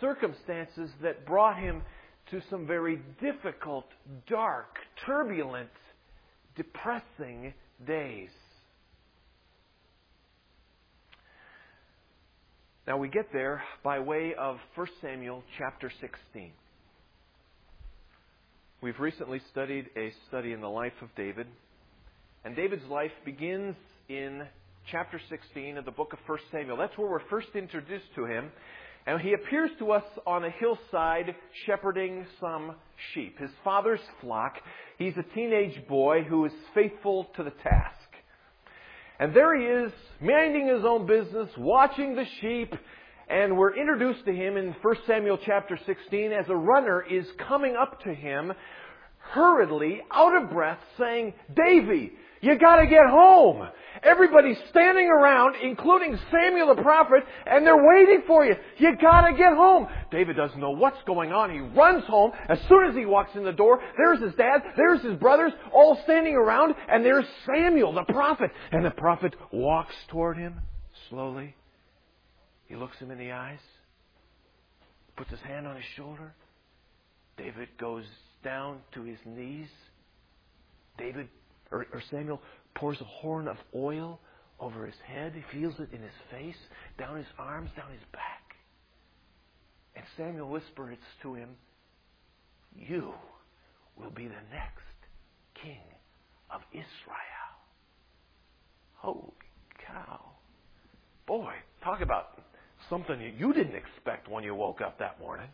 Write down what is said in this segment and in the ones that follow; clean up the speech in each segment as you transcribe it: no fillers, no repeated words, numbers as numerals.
circumstances that brought him to some very difficult, dark, turbulent, depressing days. Now we get there by way of 1 Samuel chapter 16. We've recently studied a study in the life of David. And David's life begins in chapter 16 of the book of 1 Samuel. That's where we're first introduced to him. And he appears to us on a hillside shepherding some sheep, his father's flock. He's a teenage boy who is faithful to the task. And there he is, minding his own business, watching the sheep. And we're introduced to him in 1 Samuel chapter 16 as a runner is coming up to him hurriedly, out of breath, saying, "Davy, you got to get home. Everybody's standing around, including Samuel the prophet, and they're waiting for you. You got to get home." David doesn't know what's going on. He runs home. As soon as he walks in the door, there's his dad, there's his brothers, all standing around, and there's Samuel the prophet. And the prophet walks toward him slowly. He looks him in the eyes, puts his hand on his shoulder. David goes down to his knees. Samuel pours a horn of oil over his head. He feels it in his face, down his arms, down his back. And Samuel whispers to him, "You will be the next king of Israel." Holy cow. Boy, talk about something you didn't expect when you woke up that morning.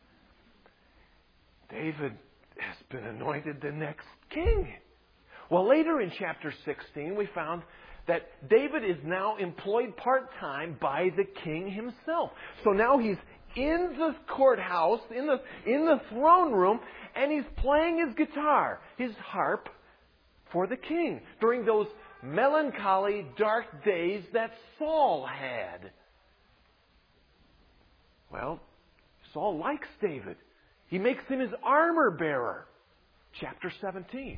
David has been anointed the next king. Well, later in chapter 16, we found that David is now employed part-time by the king himself. So now he's in the courthouse, in the throne room, and he's playing his guitar, his harp, for the king during those melancholy, dark days that Saul had. Well, Saul likes David. He makes him his armor bearer. Chapter 17.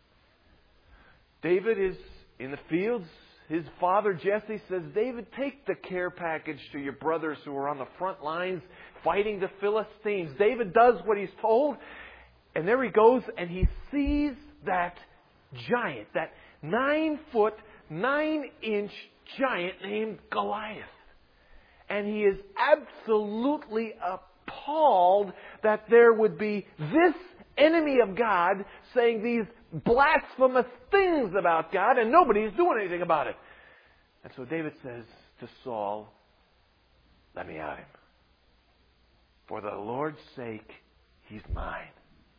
David is in the fields. His father Jesse says, "David, take the care package to your brothers who are on the front lines fighting the Philistines." David does what he's told. And there he goes and he sees that giant, that 9-foot, 9-inch giant named Goliath. And he is absolutely appalled that there would be this enemy of God saying these blasphemous things about God, and nobody's doing anything about it. And so David says to Saul, "Let me at him. For the Lord's sake, he's mine."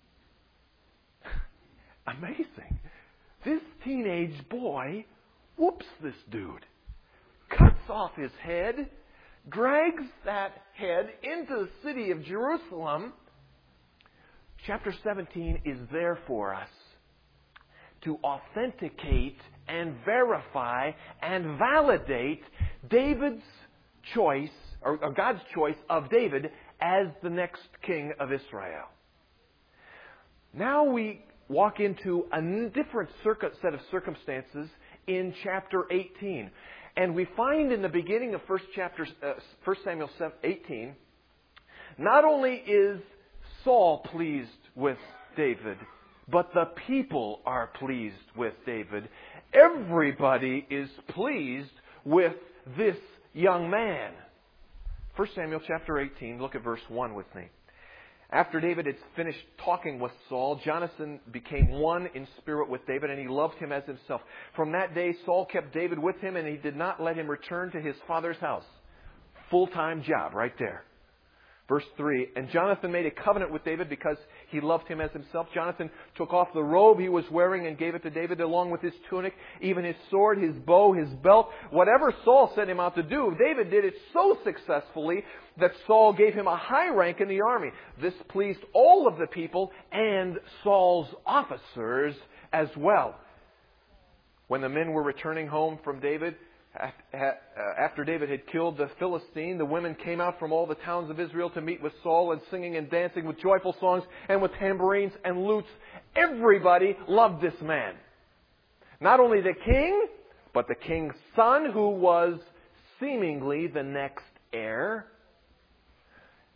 Amazing. This teenage boy whoops this dude, cuts off his head, drags that head into the city of Jerusalem. Chapter 17 is there for us to authenticate and verify and validate David's choice, or God's choice of David as the next king of Israel. Now we walk into a different set of circumstances in chapter 18. And we find in the beginning of 1 Samuel 18, not only is Saul pleased with David, but the people are pleased with David. Everybody is pleased with this young man. 1 Samuel chapter 18, look at verse 1 with me. After David had finished talking with Saul, Jonathan became one in spirit with David, and he loved him as himself. From that day, Saul kept David with him, and he did not let him return to his father's house. Full-time job right there. Verse 3, and Jonathan made a covenant with David because he loved him as himself. Jonathan took off the robe he was wearing and gave it to David along with his tunic, even his sword, his bow, his belt. Whatever Saul sent him out to do, David did it so successfully that Saul gave him a high rank in the army. This pleased all of the people and Saul's officers as well. When the men were returning home from David, after David had killed the Philistine, the women came out from all the towns of Israel to meet with Saul, and singing and dancing with joyful songs and with tambourines and lutes. Everybody loved this man. Not only the king, but the king's son, who was seemingly the next heir.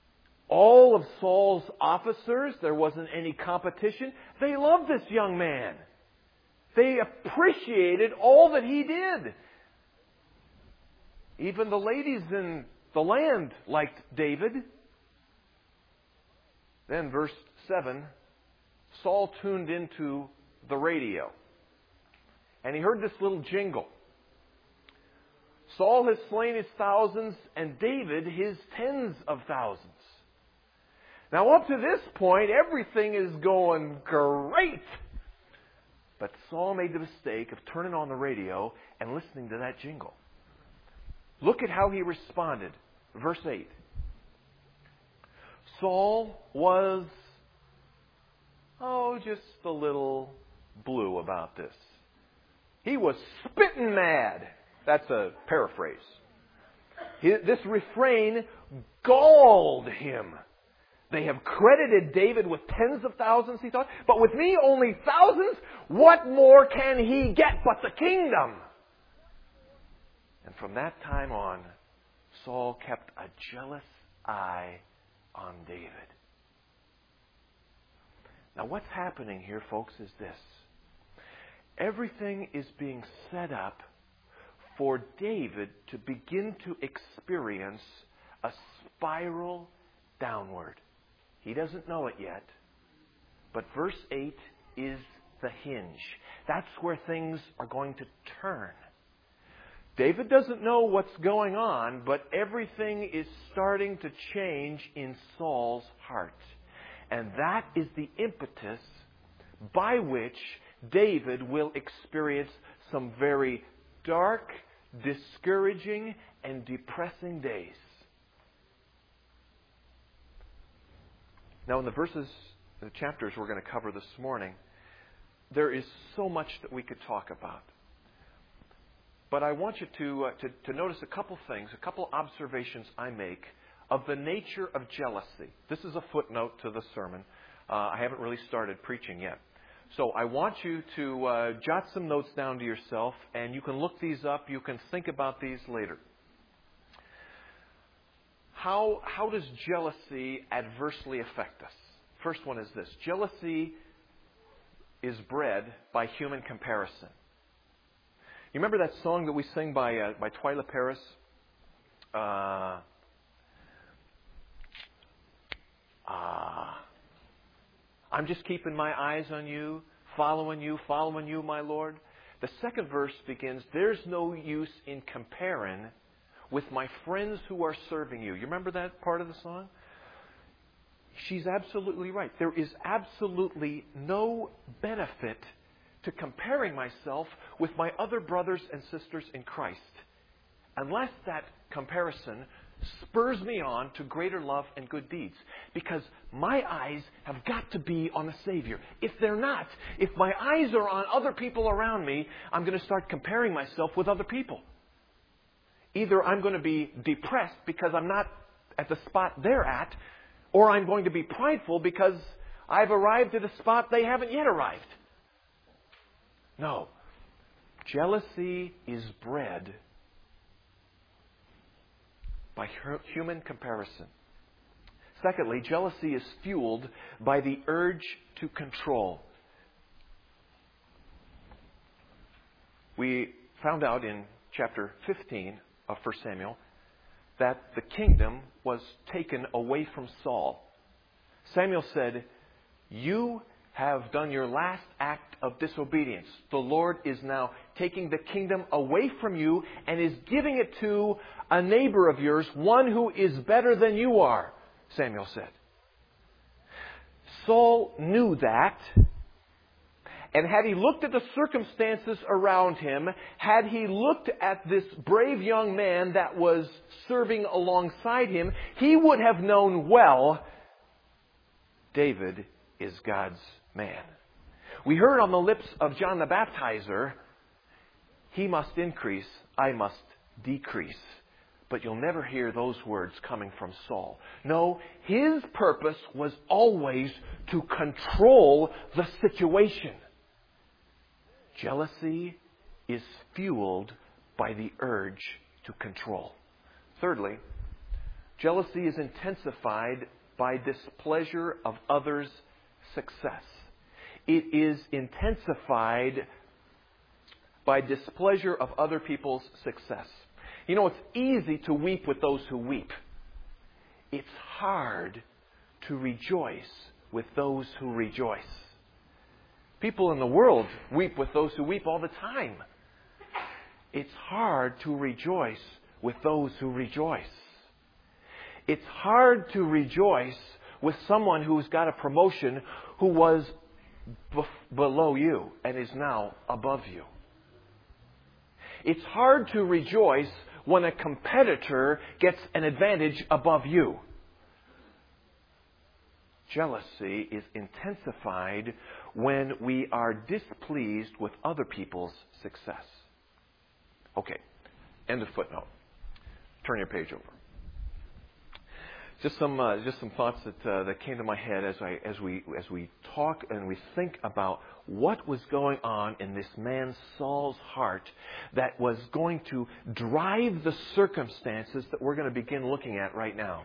All of Saul's officers, there wasn't any competition. They loved this young man. They appreciated all that he did. Even the ladies in the land liked David. Then verse 7, Saul tuned into the radio. And he heard this little jingle. Saul has slain his thousands, and David his tens of thousands. Now up to this point, everything is going great. But Saul made the mistake of turning on the radio and listening to that jingle. Look at how he responded. Verse 8. Saul was, just a little blue about this. He was spitting mad. That's a paraphrase. This refrain galled him. They have credited David with tens of thousands, he thought. But with me, only thousands? What more can he get but the kingdom? And from that time on, Saul kept a jealous eye on David. Now what's happening here, folks, is this. Everything is being set up for David to begin to experience a spiral downward. He doesn't know it yet, but verse 8 is the hinge. That's where things are going to turn. David doesn't know what's going on, but everything is starting to change in Saul's heart. And that is the impetus by which David will experience some very dark, discouraging, and depressing days. Now, in the chapters we're going to cover this morning, there is so much that we could talk about. But I want you to notice a couple things, a couple observations I make of the nature of jealousy. This is a footnote to the sermon. I haven't really started preaching yet. So I want you to jot some notes down to yourself, and you can look these up. You can think about these later. How does jealousy adversely affect us? First one is this. Jealousy is bred by human comparison. You remember that song that we sing by Twyla Paris? I'm just keeping my eyes on you, following you, my Lord. The second verse begins, there's no use in comparing with my friends who are serving you. You remember that part of the song? She's absolutely right. There is absolutely no benefit to comparing myself with my other brothers and sisters in Christ, unless that comparison spurs me on to greater love and good deeds. Because my eyes have got to be on the Savior. If they're not, if my eyes are on other people around me, I'm going to start comparing myself with other people. Either I'm going to be depressed because I'm not at the spot they're at, or I'm going to be prideful because I've arrived at a spot they haven't yet arrived. No. Jealousy is bred by human comparison. Secondly, jealousy is fueled by the urge to control. We found out in chapter 15 of 1 Samuel that the kingdom was taken away from Saul. Samuel said, "You have done your last act of disobedience. The Lord is now taking the kingdom away from you and is giving it to a neighbor of yours, one who is better than you are," Samuel said. Saul knew that. And had he looked at the circumstances around him, had he looked at this brave young man that was serving alongside him, he would have known well, David is God's man. We heard on the lips of John the Baptizer, he must increase, I must decrease. But you'll never hear those words coming from Saul. No, his purpose was always to control the situation. Jealousy is fueled by the urge to control. Thirdly, jealousy is intensified by displeasure of others' success. It is intensified by displeasure of other people's success. You know, it's easy to weep with those who weep. It's hard to rejoice with those who rejoice. People in the world weep with those who weep all the time. It's hard to rejoice with those who rejoice. It's hard to rejoice with someone who's got a promotion who was below you and is now above you. It's hard to rejoice when a competitor gets an advantage above you. Jealousy is intensified when we are displeased with other people's success. Okay, end of footnote. Turn your page over. Just some thoughts that came to my head as we talk and we think about what was going on in this man Saul's heart that was going to drive the circumstances that we're going to begin looking at right now.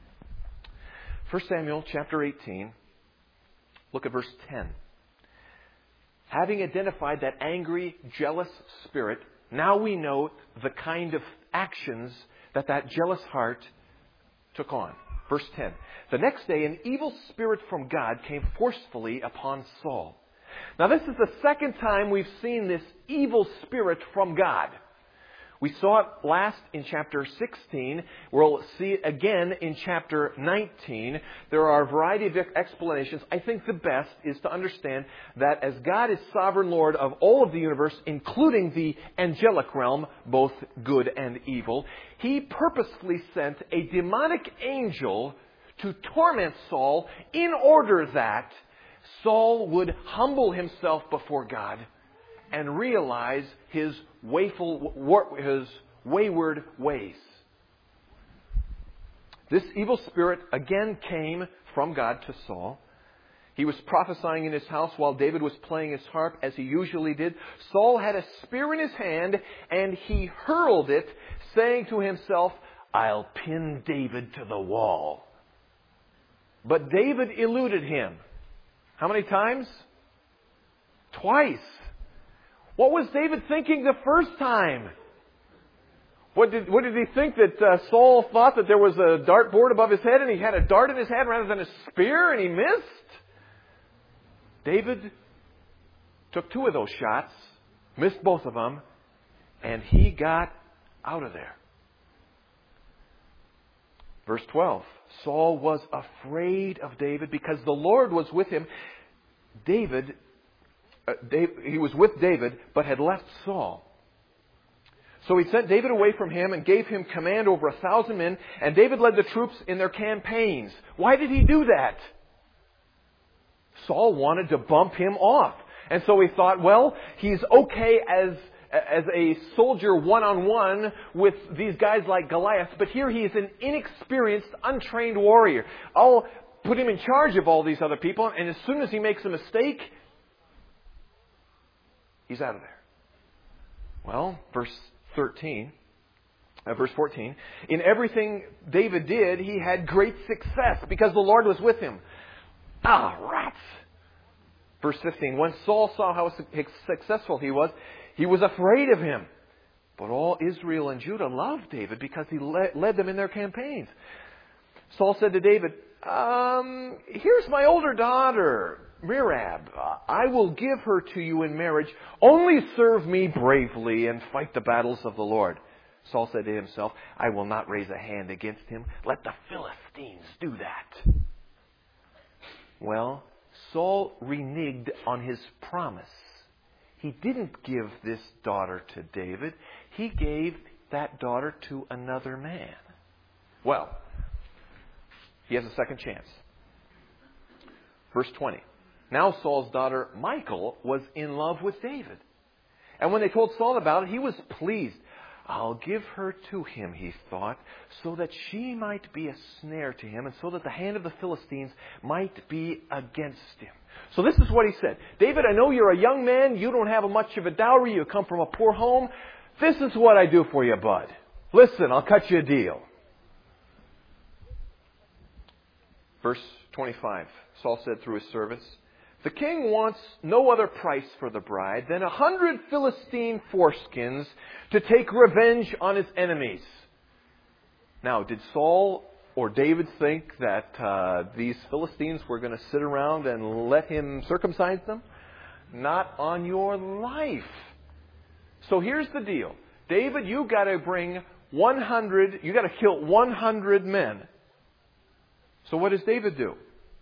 1 Samuel chapter 18, look at verse 10. Having identified that angry, jealous spirit, now we know the kind of actions that jealous heart took on. Verse 10. The next day, an evil spirit from God came forcefully upon Saul. Now, this is the second time we've seen this evil spirit from God. We saw it last in chapter 16. We'll see it again in chapter 19. There are a variety of explanations. I think the best is to understand that as God is sovereign Lord of all of the universe, including the angelic realm, both good and evil, He purposefully sent a demonic angel to torment Saul in order that Saul would humble himself before God and realize his wayward ways. This evil spirit again came from God to Saul. He was prophesying in his house while David was playing his harp, as he usually did. Saul had a spear in his hand, and he hurled it, saying to himself, "I'll pin David to the wall." But David eluded him. How many times? Twice. What was David thinking the first time? What did he think, that Saul thought that there was a dartboard above his head and he had a dart in his hand rather than a spear and he missed? David took 2 of those shots, missed both of them, and he got out of there. Verse 12. Saul was afraid of David because the Lord was with him. He was with David, but had left Saul. So he sent David away from him and gave him command over 1,000 men, and David led the troops in their campaigns. Why did he do that? Saul wanted to bump him off. And so he thought, well, he's okay as a soldier one-on-one with these guys like Goliath, but here he is an inexperienced, untrained warrior. I'll put him in charge of all these other people, and as soon as he makes a mistake, he's out of there. Well, verse 14. In everything David did, he had great success because the Lord was with him. Rats! Verse 15. When Saul saw how successful he was afraid of him. But all Israel and Judah loved David because he led them in their campaigns. Saul said to David, here's my older daughter, Merab. I will give her to you in marriage. Only serve me bravely and fight the battles of the Lord. Saul said to himself, I will not raise a hand against him. Let the Philistines do that. Well, Saul reneged on his promise. He didn't give this daughter to David. He gave that daughter to another man. Well, he has a second chance. Verse 20. Now Saul's daughter Michal was in love with David. And when they told Saul about it, he was pleased. I'll give her to him, he thought, so that she might be a snare to him and so that the hand of the Philistines might be against him. So this is what he said. David, I know you're a young man. You don't have much of a dowry. You come from a poor home. This is what I do for you, bud. Listen, I'll cut you a deal. Verse 25, Saul said through his servants, "The king wants no other price for the bride than 100 Philistine foreskins to take revenge on his enemies." Now, did Saul or David think that these Philistines were going to sit around and let him circumcise them? Not on your life. So here's the deal. David, you got to bring 100, you got to kill 100 men. So what does David do?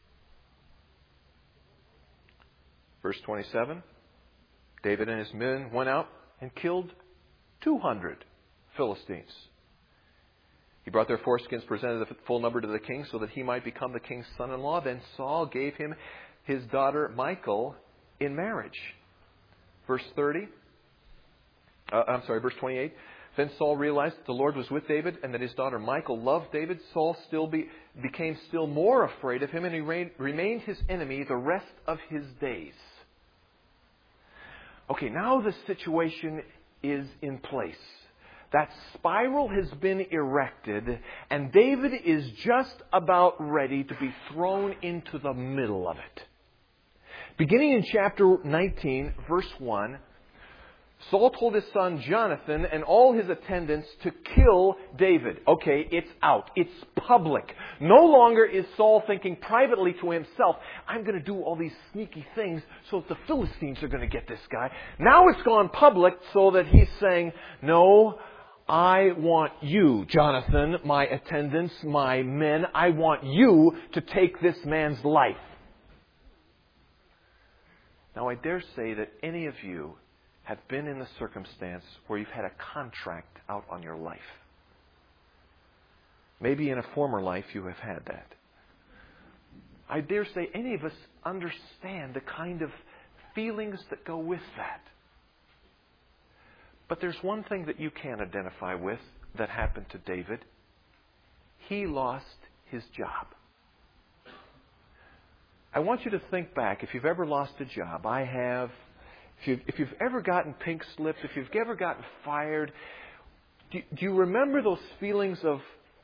Verse 27, David and his men went out and killed 200 Philistines. He brought their foreskins, presented the full number to the king so that he might become the king's son-in-law. Then Saul gave him his daughter Michal in marriage. Verse 28. Then Saul realized that the Lord was with David and that his daughter Michal loved David. Saul became still more afraid of him, and he remained his enemy the rest of his days. Okay, now the situation is in place. That spiral has been erected, and David is just about ready to be thrown into the middle of it. Beginning in chapter 19, verse 1, Saul told his son Jonathan and all his attendants to kill David. Okay, it's out. It's public. No longer is Saul thinking privately to himself, I'm going to do all these sneaky things so that the Philistines are going to get this guy. Now it's gone public so that he's saying, no, I want you, Jonathan, my attendants, my men, I want you to take this man's life. Now I dare say that any of you have been in the circumstance where you've had a contract out on your life. Maybe in a former life you have had that. I dare say any of us understand the kind of feelings that go with that. But there's one thing that you can identify with that happened to David. He lost his job. I want you to think back. If you've ever lost a job, I have. If you've ever gotten pink slipped, if you've ever gotten fired, do you remember those feelings of,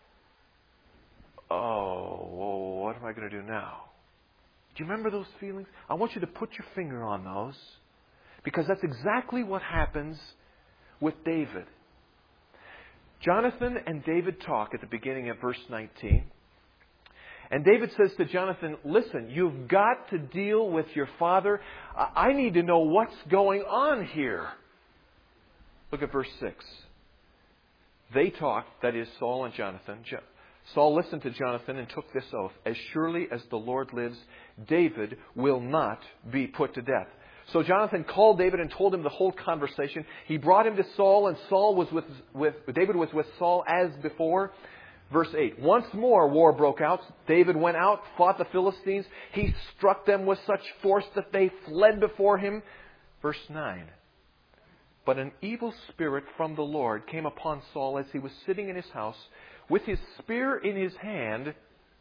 oh, what am I going to do now? Do you remember those feelings? I want you to put your finger on those, because that's exactly what happens with David. Jonathan and David talk at the beginning of verse 19. And David says to Jonathan, listen, you've got to deal with your father. I need to know what's going on here. Look at verse 6. They talked, that is Saul and Jonathan. Saul listened to Jonathan and took this oath. As surely as the Lord lives, David will not be put to death. So Jonathan called David and told him the whole conversation. He brought him to Saul, and David was with Saul as before. Verse 8, once more war broke out. David went out, fought the Philistines. He struck them with such force that they fled before him. Verse 9, but an evil spirit from the Lord came upon Saul as he was sitting in his house with his spear in his hand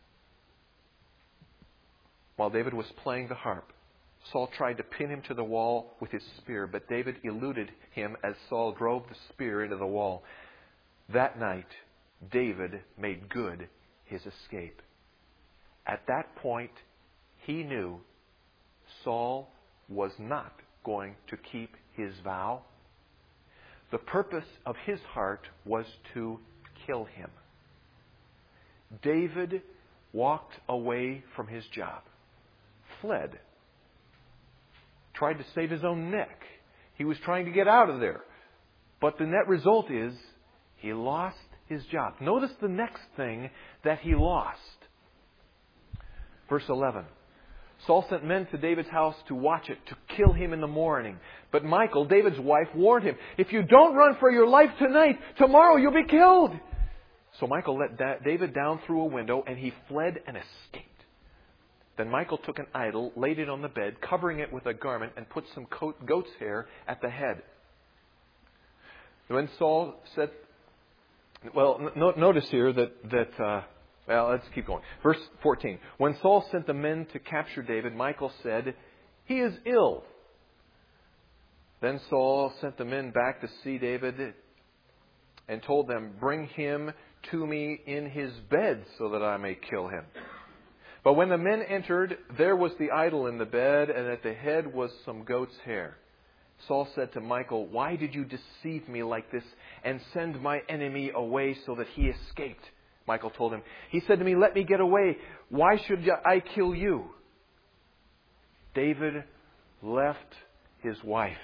while David was playing the harp. Saul tried to pin him to the wall with his spear, but David eluded him as Saul drove the spear into the wall. That night, David made good his escape. At that point, he knew Saul was not going to keep his vow. The purpose of his heart was to kill him. David walked away from his job, fled, tried to save his own neck. He was trying to get out of there. But the net result is he lost his job. Notice the next thing that he lost. Verse 11. Saul sent men to David's house to watch it, to kill him in the morning. But Michal, David's wife, warned him, if you don't run for your life tonight, tomorrow you'll be killed. So Michal let David down through a window, and he fled and escaped. Then Michal took an idol, laid it on the bed, covering it with a garment, and put some goat's hair at the head. When Saul said, notice here that let's keep going. Verse 14. When Saul sent the men to capture David, Michal said, he is ill. Then Saul sent the men back to see David and told them, bring him to me in his bed so that I may kill him. But when the men entered, there was the idol in the bed, and at the head was some goat's hair. Saul said to Michal, "Why did you deceive me like this and send my enemy away so that he escaped?" Michal told him. He said to me, "Let me get away. Why should I kill you?" David left his wife.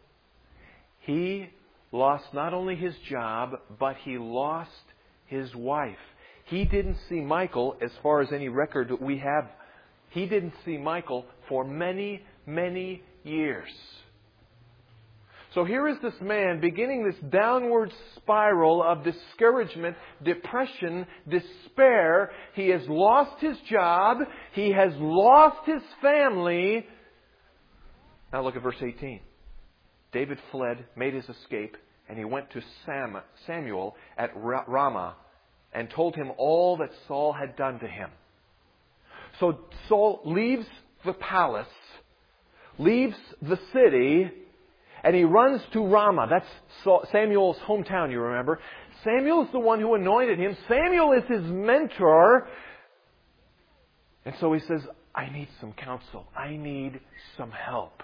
He lost not only his job, but he lost his wife. He didn't see Michal, as far as any record that we have, he didn't see Michal for many, many years. So here is this man beginning this downward spiral of discouragement, depression, despair. He has lost his job. He has lost his family. Now look at verse 18. David fled, made his escape, and he went to Samuel at Ramah and told him all that Saul had done to him. So Saul leaves the palace, leaves the city, and he runs to Ramah. That's Samuel's hometown, you remember. Samuel is the one who anointed him. Samuel is his mentor. And so he says, I need some counsel. I need some help.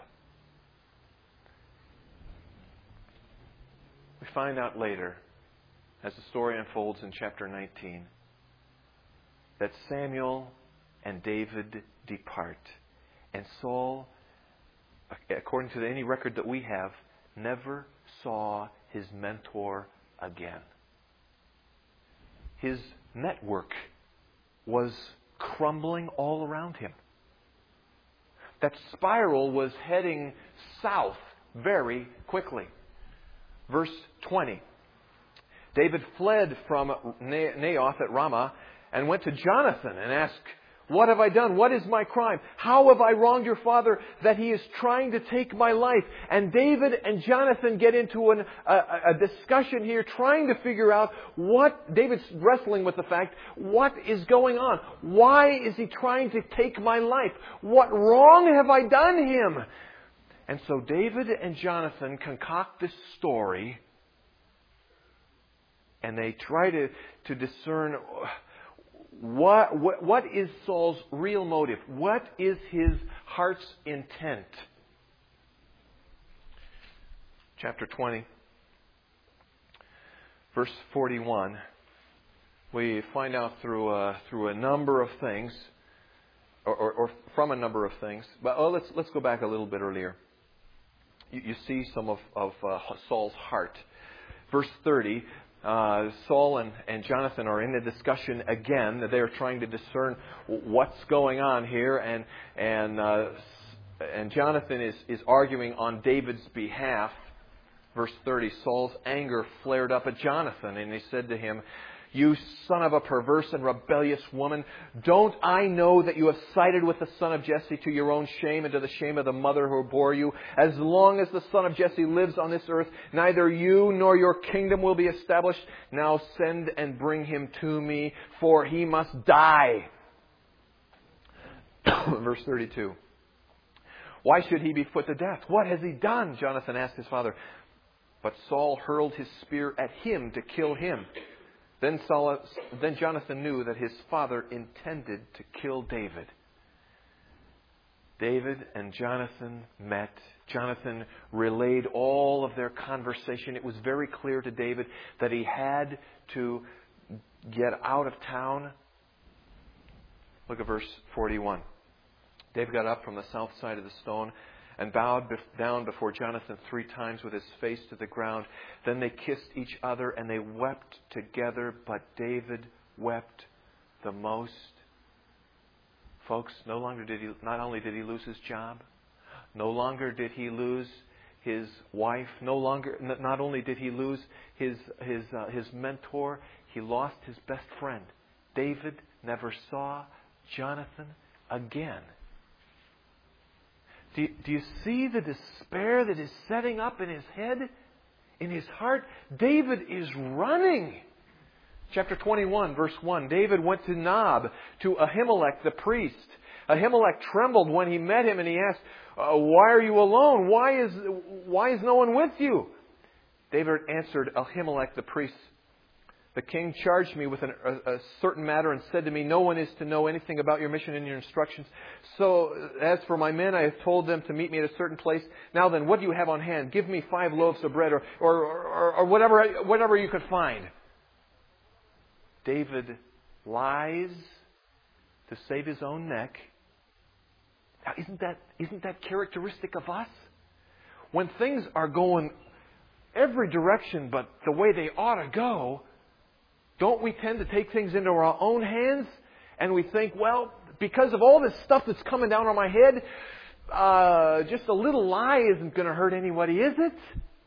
We find out later, as the story unfolds in chapter 19, that Samuel and David depart. And Saul, according to any record that we have, never saw his mentor again. His network was crumbling all around him. That spiral was heading south very quickly. Verse 20. David fled from Naioth at Ramah and went to Jonathan and asked, "What have I done? What is my crime? How have I wronged your father that he is trying to take my life?" And David and Jonathan get into a discussion here, trying to figure out what... David's wrestling with the fact, what is going on? Why is he trying to take my life? What wrong have I done him? And so David and Jonathan concoct this story, and they try to discern what is Saul's real motive. What is his heart's intent? Chapter 20, verse 41. We find out through a number of things, or from a number of things. But let's go back a little bit earlier. You see some of Saul's heart. Verse 30, Saul and Jonathan are in a discussion again. They're trying to discern what's going on here. And Jonathan is arguing on David's behalf. Verse 30, Saul's anger flared up at Jonathan, and he said to him, "You son of a perverse and rebellious woman, don't I know that you have sided with the son of Jesse to your own shame and to the shame of the mother who bore you? As long as the son of Jesse lives on this earth, neither you nor your kingdom will be established. Now send and bring him to me, for he must die." Verse 32. "Why should he be put to death? What has he done?" Jonathan asked his father. But Saul hurled his spear at him to kill him. Then Jonathan knew that his father intended to kill David. David and Jonathan met. Jonathan relayed all of their conversation. It was very clear to David that he had to get out of town. Look at verse 41. David got up from the south side of the stone and bowed down before Jonathan 3 times with his face to the ground. Then they kissed each other and they wept together, but David wept the most. Folks, not only did he lose his job, no longer did he lose his wife, not only did he lose his mentor, he lost his best friend. David never saw Jonathan again. Do you see the despair that is setting up in his head, in his heart? David is running. Chapter 21, verse 1. David went to Nob, to Ahimelech the priest. Ahimelech trembled when he met him, and he asked, "Why are you alone? Why is no one with you?" David answered Ahimelech the priest, The king charged me with a certain matter and said to me, no one is to know anything about your mission and your instructions. So as for my men, I have told them to meet me at a certain place. Now then, what do you have on hand? Give me 5 loaves of bread or whatever you could find. David lies to save his own neck. Now, isn't that characteristic of us? When things are going every direction but the way they ought to go, don't we tend to take things into our own hands? And we think, well, because of all this stuff that's coming down on my head, just a little lie isn't going to hurt anybody, is it?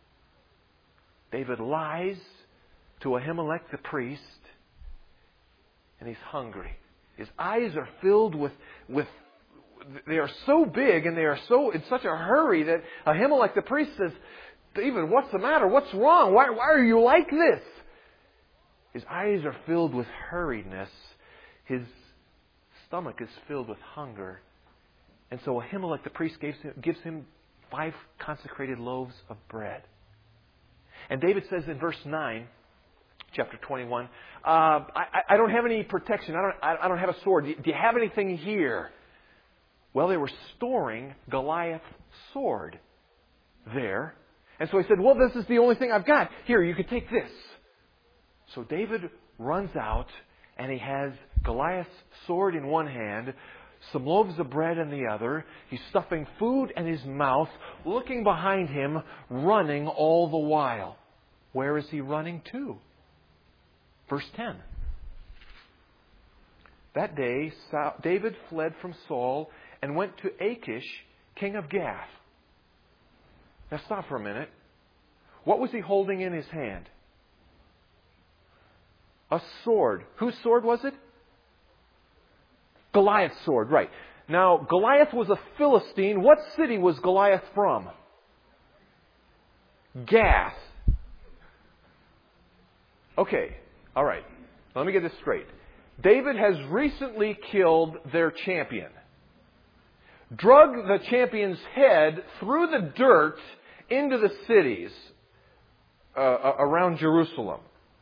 David lies to Ahimelech the priest, and he's hungry. His eyes are filled with they are so big and they are so in such a hurry that Ahimelech the priest says, David, what's the matter? What's wrong? Why are you like this? His eyes are filled with hurriedness. His stomach is filled with hunger. And so Ahimelech the priest gives him 5 consecrated loaves of bread. And David says in verse 9, chapter 21, I don't have any protection. I don't have a sword. Do you have anything here? Well, they were storing Goliath's sword there. And so he said, well, this is the only thing I've got. Here, you can take this. So David runs out and he has Goliath's sword in one hand, some loaves of bread in the other. He's stuffing food in his mouth, looking behind him, running all the while. Where is he running to? Verse 10. That day, David fled from Saul and went to Achish, king of Gath. Now stop for a minute. What was he holding in his hand? A sword. Whose sword was it? Goliath's sword, right. Now, Goliath was a Philistine. What city was Goliath from? Gath. Okay, all right. Let me get this straight. David has recently killed their champion. Drug the champion's head through the dirt into the cities around Jerusalem.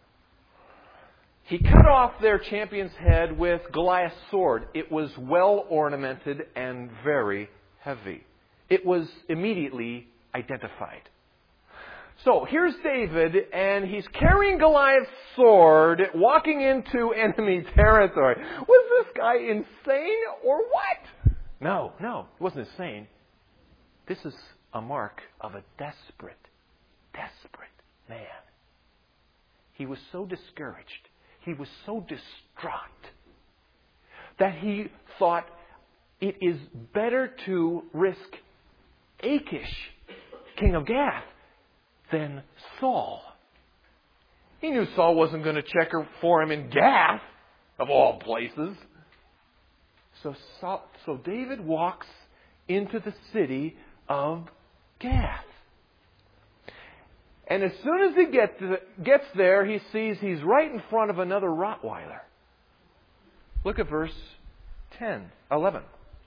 He cut off their champion's head with Goliath's sword. It was well ornamented and very heavy. It was immediately identified. So here's David, and he's carrying Goliath's sword, walking into enemy territory. Was this guy insane or what? No, he wasn't insane. This is a mark of a desperate man. He was so discouraged. He was so distraught that he thought it is better to risk Achish, king of Gath, than Saul. He knew Saul wasn't going to check for him in Gath, of all places. So David walks into the city of Gath. And as soon as he gets there, he sees he's right in front of another Rottweiler. Look at verse 11.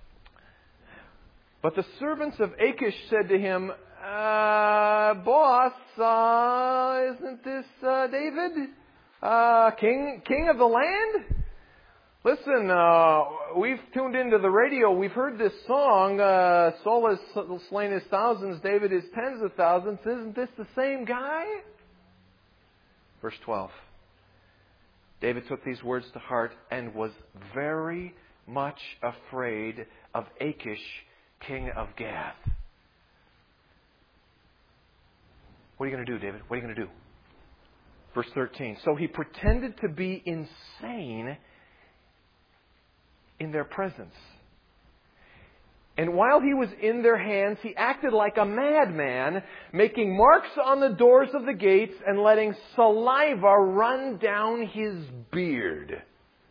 But the servants of Achish said to him, boss, isn't this David? King of the land? Listen, we've tuned into the radio. We've heard this song. Saul has slain his thousands. David his tens of thousands. Isn't this the same guy? Verse 12. David took these words to heart and was very much afraid of Achish, king of Gath. What are you going to do, David? What are you going to do? Verse 13. So he pretended to be insane in their presence. And while he was in their hands, he acted like a madman, making marks on the doors of the gates and letting saliva run down his beard.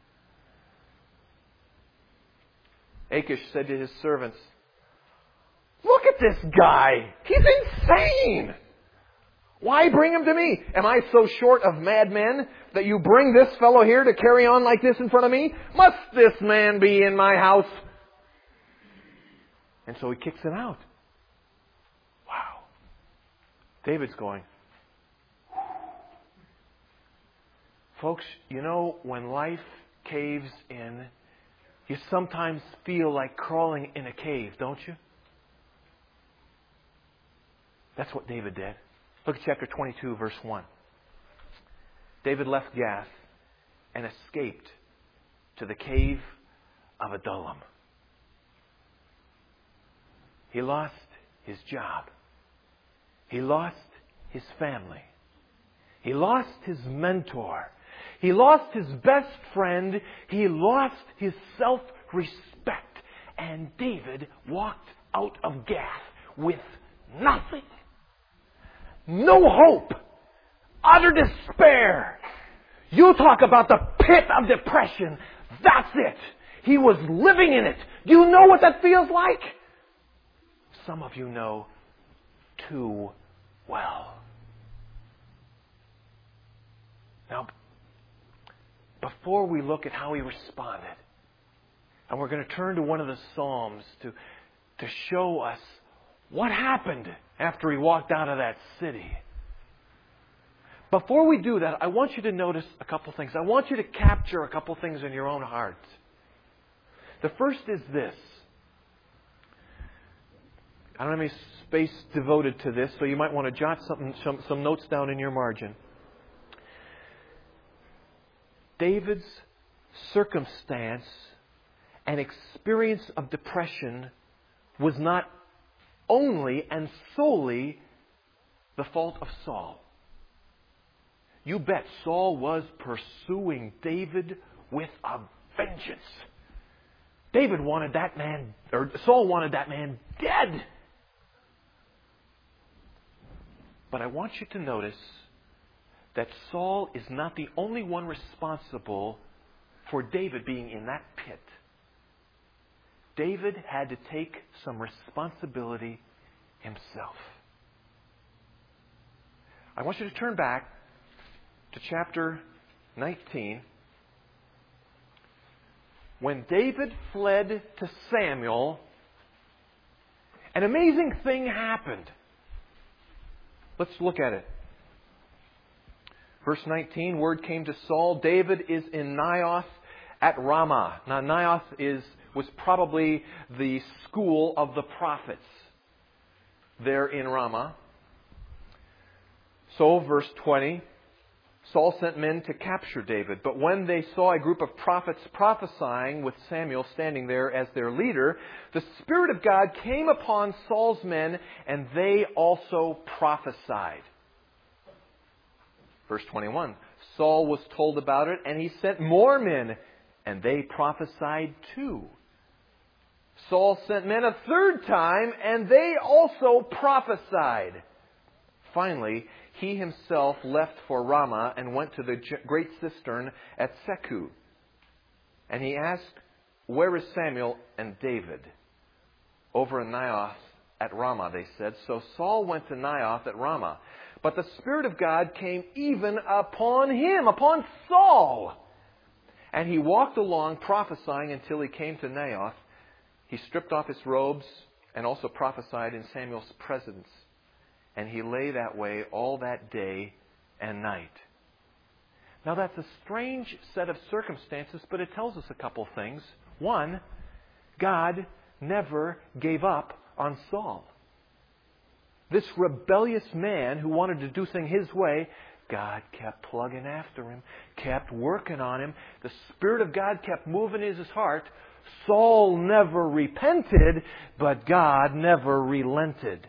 Achish said to his servants, "Look at this guy! He's insane! Why bring him to me? Am I so short of madmen that you bring this fellow here to carry on like this in front of me? Must this man be in my house?" And so he kicks him out. Wow. David's going, Folks, you know, when life caves in, you sometimes feel like crawling in a cave, don't you? That's what David did. Look at chapter 22, verse 1. David left Gath and escaped to the cave of Adullam. He lost his job. He lost his family. He lost his mentor. He lost his best friend. He lost his self-respect. And David walked out of Gath with nothing. No hope. Utter despair. You talk about the pit of depression. That's it. He was living in it. Do you know what that feels like? Some of you know too well. Now, before we look at how he responded, and we're going to turn to one of the Psalms to show us what happened after he walked out of that city. Before we do that, I want you to notice a couple things. I want you to capture a couple things in your own heart. The first is this. I don't have any space devoted to this, so you might want to jot some notes down in your margin. David's circumstance and experience of depression was not only and solely the fault of Saul. You bet Saul was pursuing David with a vengeance. Saul wanted that man dead. But I want you to notice that Saul is not the only one responsible for David being in that pit. David had to take some responsibility himself. I want you to turn back to chapter 19. When David fled to Samuel, an amazing thing happened. Let's look at it. Verse 19, word came to Saul, David is in Naioth at Ramah. Now, Naioth was probably the school of the prophets there in Ramah. So, verse 20, Saul sent men to capture David. But when they saw a group of prophets prophesying with Samuel standing there as their leader, the Spirit of God came upon Saul's men, and they also prophesied. Verse 21, Saul was told about it, and he sent more men, and they prophesied too. Saul sent men a third time, and they also prophesied. Finally, he himself left for Ramah and went to the great cistern at Seku. And he asked, where is Samuel and David? Over in Naioth at Ramah, they said. So Saul went to Naioth at Ramah. But the Spirit of God came even upon him, upon Saul. And he walked along prophesying until he came to Naioth. He stripped off his robes and also prophesied in Samuel's presence. And he lay that way all that day and night. Now that's a strange set of circumstances, but it tells us a couple things. One, God never gave up on Saul. This rebellious man who wanted to do things his way, God kept plugging after him, kept working on him. The Spirit of God kept moving in his heart. Saul never repented, but God never relented.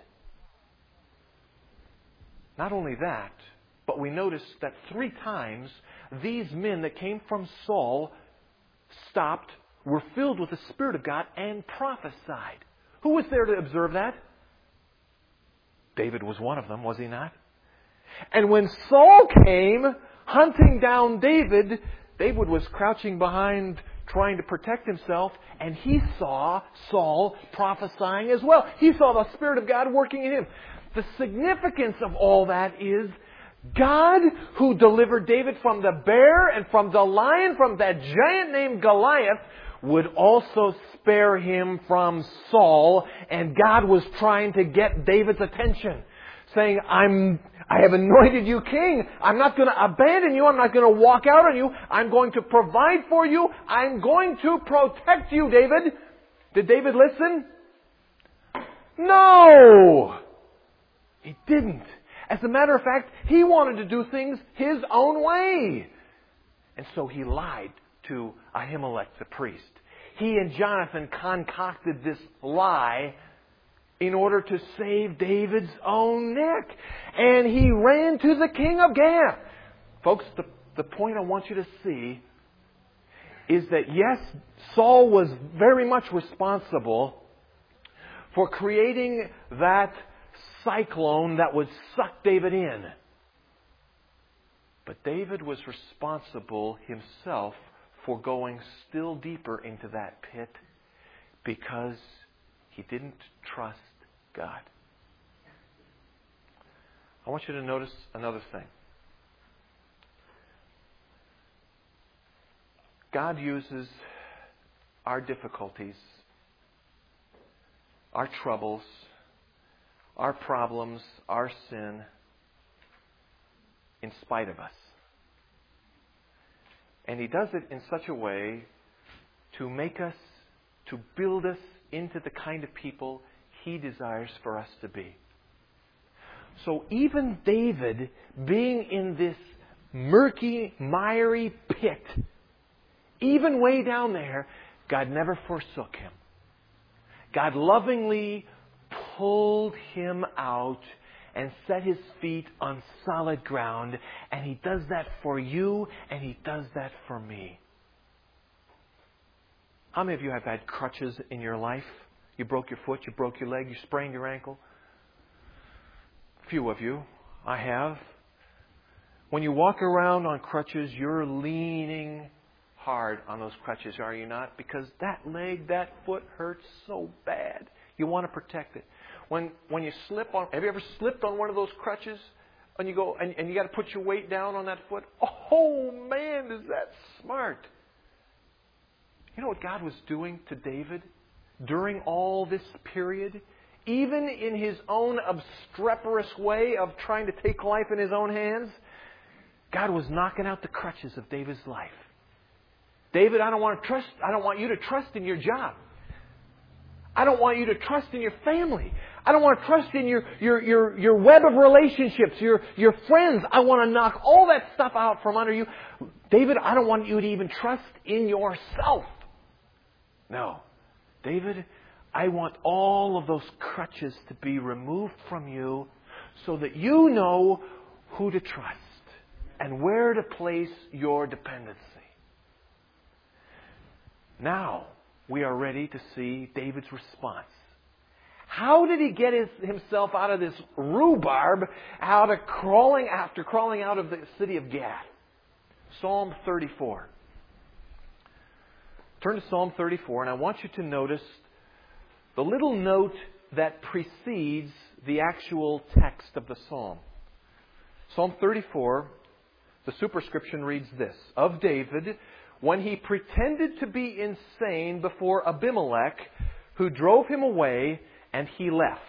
Not only that, but we notice that 3 times these men that came from Saul stopped, were filled with the Spirit of God, and prophesied. Who was there to observe that? David was one of them, was he not? And when Saul came hunting down David, David was crouching behind trying to protect himself, and he saw Saul prophesying as well. He saw the Spirit of God working in him. The significance of all that is God, who delivered David from the bear and from the lion, from that giant named Goliath, would also spare him from Saul. And God was trying to get David's attention, saying, I have anointed you king. I'm not going to abandon you. I'm not going to walk out on you. I'm going to provide for you. I'm going to protect you, David. Did David listen? No! He didn't. As a matter of fact, he wanted to do things his own way. And so he lied to Ahimelech the priest. He and Jonathan concocted this lie in order to save David's own neck. And he ran to the king of Gath. Folks, the point I want you to see is that yes, Saul was very much responsible for creating that cyclone that would suck David in. But David was responsible himself for going still deeper into that pit because he didn't trust God. I want you to notice another thing. God uses our difficulties, our troubles, our problems, our sin, in spite of us. And He does it in such a way to make us, to build us into the kind of people He desires for us to be. So even David, being in this murky, miry pit, even way down there, God never forsook him. God lovingly pulled him out and set his feet on solid ground. And He does that for you, and He does that for me. How many of you have had crutches in your life? You broke your foot, you broke your leg, you sprained your ankle. A few of you. I have. When you walk around on crutches, you're leaning hard on those crutches, are you not? Because that leg, that foot hurts so bad. You want to protect it. When you slip on, have you ever slipped on one of those crutches and you go and you got to put your weight down on that foot? Oh man, is that smart? You know what God was doing to David during all this period? Even in his own obstreperous way of trying to take life in his own hands, God was knocking out the crutches of David's life. David, I don't want you to trust in your job. I don't want you to trust in your family. I don't want to trust in your web of relationships, your friends. I want to knock all that stuff out from under you. David, I don't want you to even trust in yourself. No. David, I want all of those crutches to be removed from you so that you know who to trust and where to place your dependency. Now, we are ready to see David's response. How did he get himself out of this rhubarb, after crawling out of the city of Gath? Psalm 34. Turn to Psalm 34, and I want you to notice the little note that precedes the actual text of the psalm. Psalm 34, the superscription reads this: Of David, when he pretended to be insane before Abimelech, who drove him away, and he left.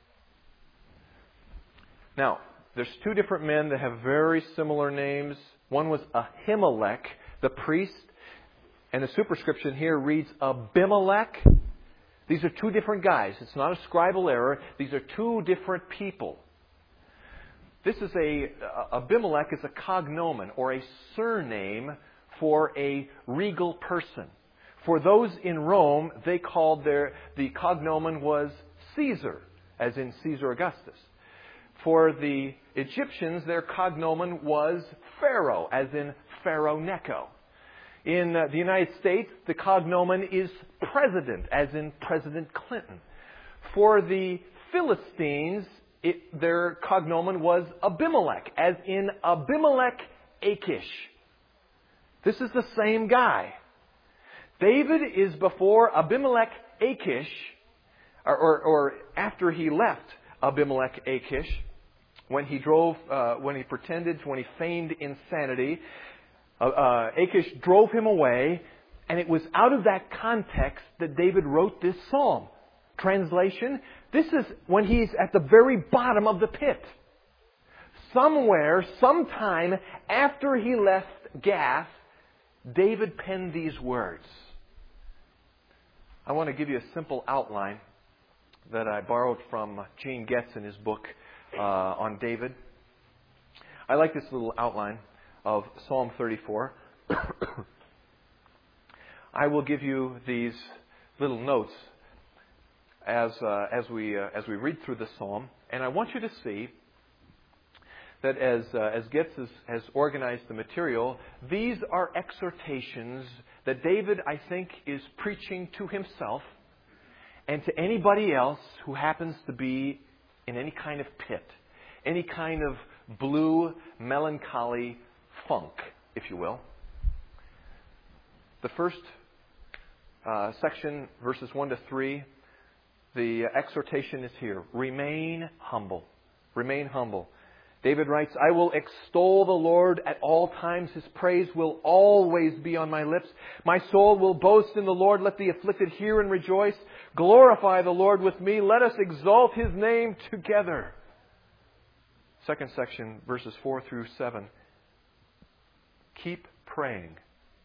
Now, there's two different men that have very similar names. One was Ahimelech, the priest, and the superscription here reads Abimelech. These are two different guys. It's not a scribal error. These are two different people. This is Abimelech is a cognomen, or a surname for a regal person. For those in Rome, they called the cognomen was Caesar, as in Caesar Augustus. For the Egyptians, their cognomen was Pharaoh, as in Pharaoh Necho. In the United States, the cognomen is President, as in President Clinton. For the Philistines, their cognomen was Abimelech, as in Abimelech Achish. This is the same guy. David is before Abimelech Achish, or after he left Abimelech Achish, when he feigned insanity. Achish drove him away, and it was out of that context that David wrote this psalm. Translation: this is when he's at the very bottom of the pit. somewhere, sometime after he left Gath, David penned these words. I want to give you a simple outline that I borrowed from Gene Getz in his book on David. I like this little outline of Psalm 34. I will give you these little notes as we read through the psalm, and I want you to see that as Getz has organized the material, these are exhortations that David, I think, is preaching to himself and to anybody else who happens to be in any kind of pit, any kind of blue, melancholy funk, if you will. The first section, verses 1 to 3, the exhortation is here. Remain humble. Remain humble. David writes, I will extol the Lord at all times. His praise will always be on my lips. My soul will boast in the Lord. Let the afflicted hear and rejoice. Glorify the Lord with me. Let us exalt His name together. Second section, verses 4 through 7. Keep praying.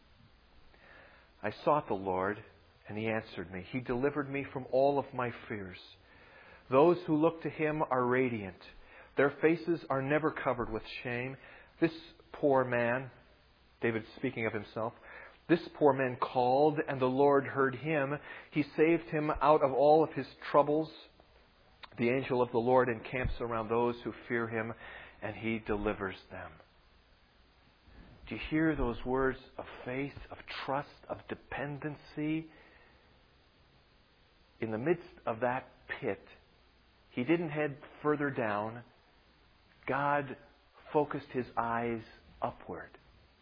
I sought the Lord, and He answered me. He delivered me from all of my fears. Those who look to Him are radiant. Their faces are never covered with shame. This poor man, David speaking of himself, this poor man called, and the Lord heard him. He saved him out of all of his troubles. The angel of the Lord encamps around those who fear Him, and He delivers them. Do you hear those words of faith, of trust, of dependency? In the midst of that pit, he didn't head further down. God focused his eyes upward.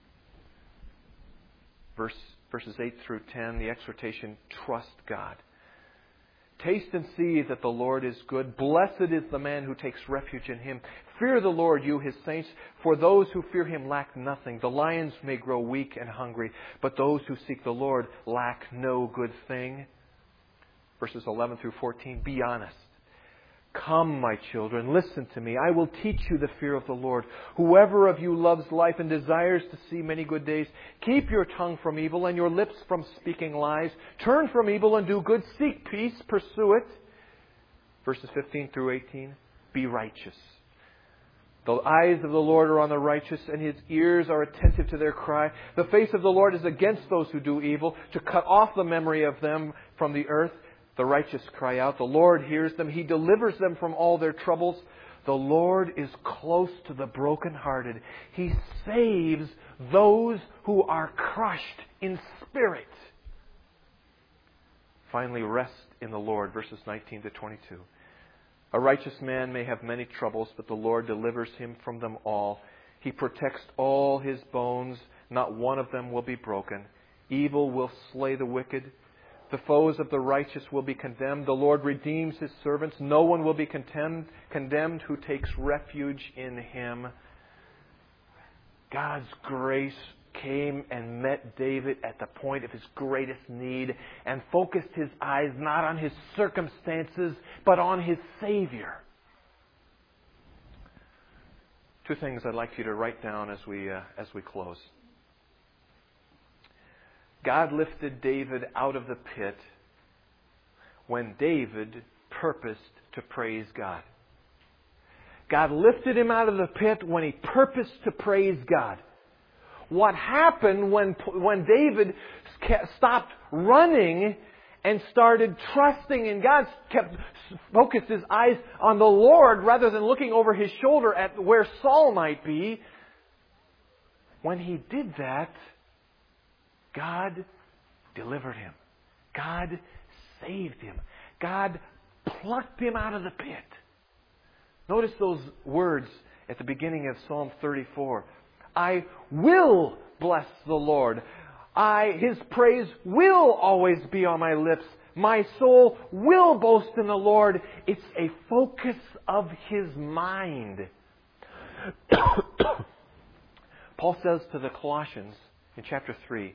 Verses 8 through 10, the exhortation, trust God. Taste and see that the Lord is good. Blessed is the man who takes refuge in Him. Fear the Lord, you His saints, for those who fear Him lack nothing. The lions may grow weak and hungry, but those who seek the Lord lack no good thing. Verses 11 through 14, be honest. Come, my children, listen to me. I will teach you the fear of the Lord. Whoever of you loves life and desires to see many good days, keep your tongue from evil and your lips from speaking lies. Turn from evil and do good. Seek peace, pursue it. Verses 15 through 18, be righteous. The eyes of the Lord are on the righteous, and His ears are attentive to their cry. The face of the Lord is against those who do evil, to cut off the memory of them from the earth. The righteous cry out. The Lord hears them. He delivers them from all their troubles. The Lord is close to the brokenhearted. He saves those who are crushed in spirit. Finally, rest in the Lord. Verses 19 to 22. A righteous man may have many troubles, but the Lord delivers him from them all. He protects all his bones. Not one of them will be broken. Evil will slay the wicked. The foes of the righteous will be condemned. The Lord redeems His servants. No one will be condemned who takes refuge in Him. God's grace came and met David at the point of his greatest need and focused his eyes not on his circumstances, but on his Savior. Two things I'd like you to write down as we close. God lifted David out of the pit when David purposed to praise God. God lifted him out of the pit when he purposed to praise God. What happened when David stopped running and started trusting in God, focused his eyes on the Lord rather than looking over his shoulder at where Saul might be? When he did that, God delivered him. God saved him. God plucked him out of the pit. Notice those words at the beginning of Psalm 34. I will bless the Lord. His praise will always be on my lips. My soul will boast in the Lord. It's a focus of his mind. Paul says to the Colossians in chapter 3,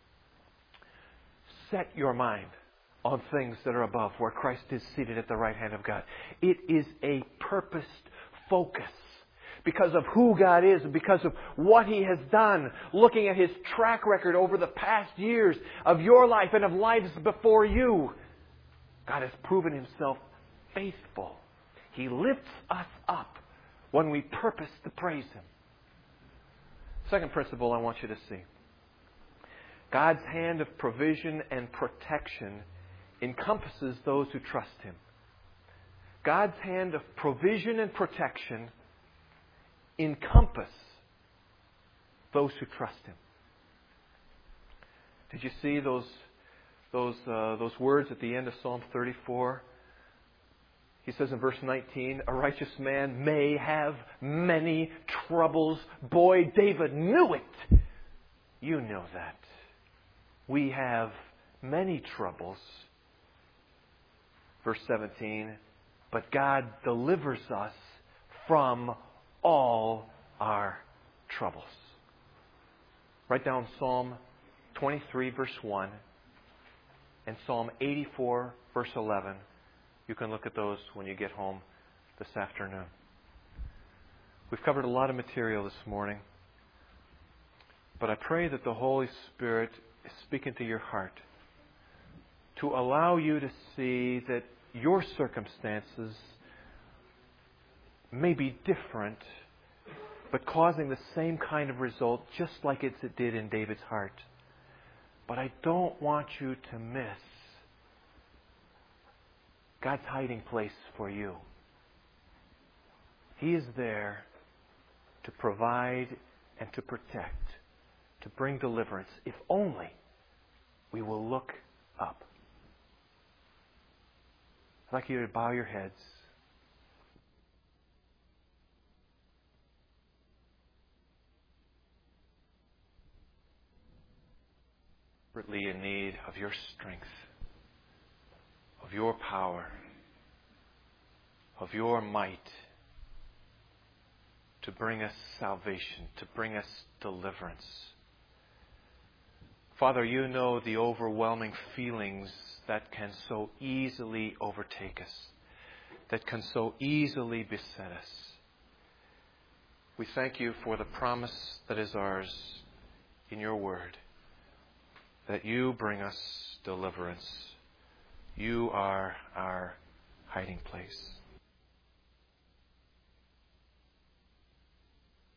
set your mind on things that are above, where Christ is seated at the right hand of God. It is a purposed focus, because of who God is and because of what He has done. Looking at His track record over the past years of your life and of lives before you, God has proven Himself faithful. He lifts us up when we purpose to praise Him. Second principle I want you to see. God's hand of provision and protection encompasses those who trust Him. God's hand of provision and protection encompass those who trust Him. Did you see those words at the end of Psalm 34? He says in verse 19, a righteous man may have many troubles. Boy, David knew it. You know that. We have many troubles. Verse 17, but God delivers us from all our troubles. Write down Psalm 23, verse 1, and Psalm 84, verse 11. You can look at those when you get home this afternoon. We've covered a lot of material this morning, but I pray that the Holy Spirit is speaking to your heart to allow you to see that your circumstances may be different, but causing the same kind of result, just like it did in David's heart. But I don't want you to miss God's hiding place for you. He is there to provide and to protect, to bring deliverance, if only we will look up. I'd like you to bow your heads. Desperately in need of your strength, of your power, of your might to bring us salvation, to bring us deliverance. Father, you know the overwhelming feelings that can so easily overtake us, that can so easily beset us. We thank you for the promise that is ours in your word, that you bring us deliverance. You are our hiding place.